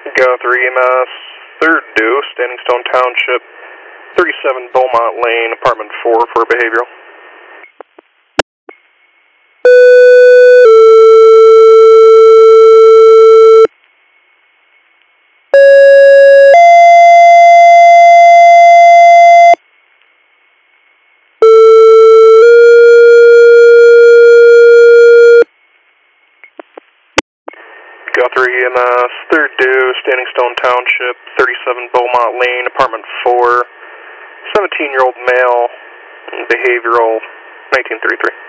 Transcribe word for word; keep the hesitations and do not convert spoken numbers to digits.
Go three E M S, third due, Standing Stone Township, thirty-seven Beaumont Lane, apartment four for behavioral. Go three E M S, third due, Standing Stone Township, thirty-seven Beaumont Lane, apartment four, seventeen-year-old male, behavioral, nineteen thirty-three.